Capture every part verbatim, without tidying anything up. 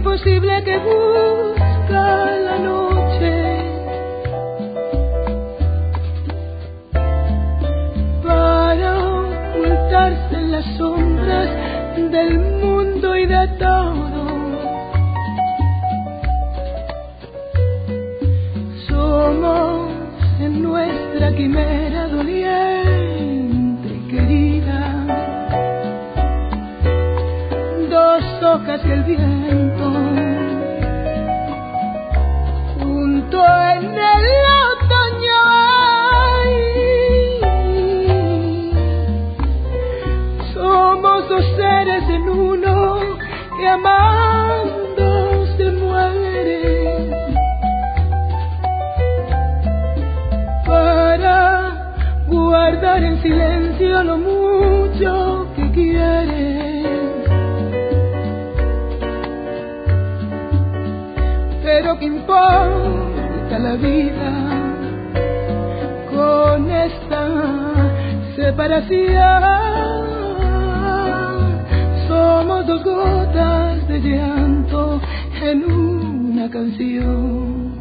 imposible que busca la noche para ocultarse en las sombras del mundo y de todo. Somos en nuestra quimera doliente y querida dos hojas que el viento junto en el otoño. Somos dos seres en uno que amando se mueren para guardar en silencio lo mucho que quieren. Pero qué importa la vida con esta separación. Somos dos gotas de llanto en una canción.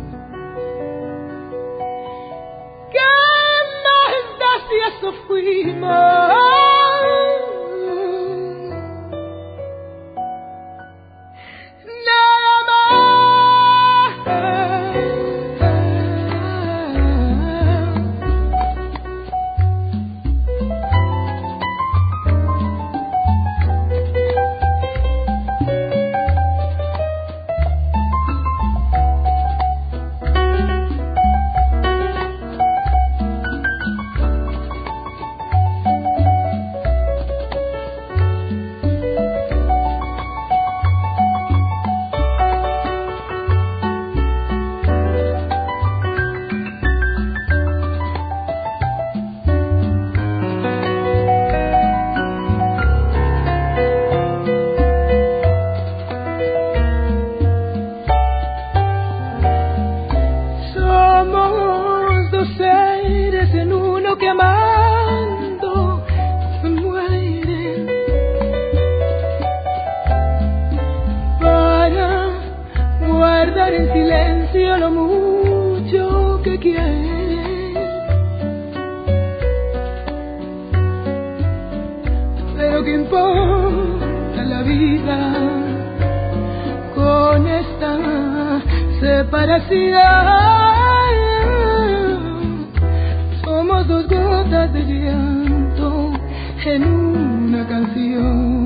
¿Qué más da si eso fuimos? Que amando se mueren para guardar en silencio lo mucho que quieren. Pero qué importa la vida con esta separación. Somos dos gotas de llanto en una canción.